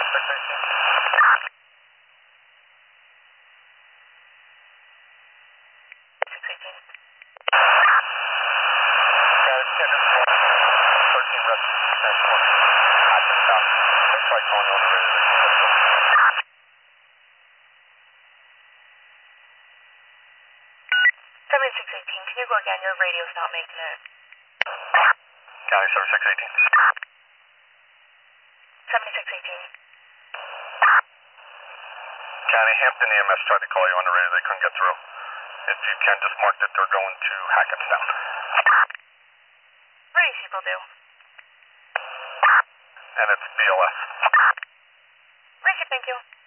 Can you go again? Your radio's not making it. County 7618. 7618. County, Hampton EMS tried to call you on the radio. They couldn't get through. If you can, just mark that they're going to Hackettstown. What do these people do? And it's BLS. Thank you.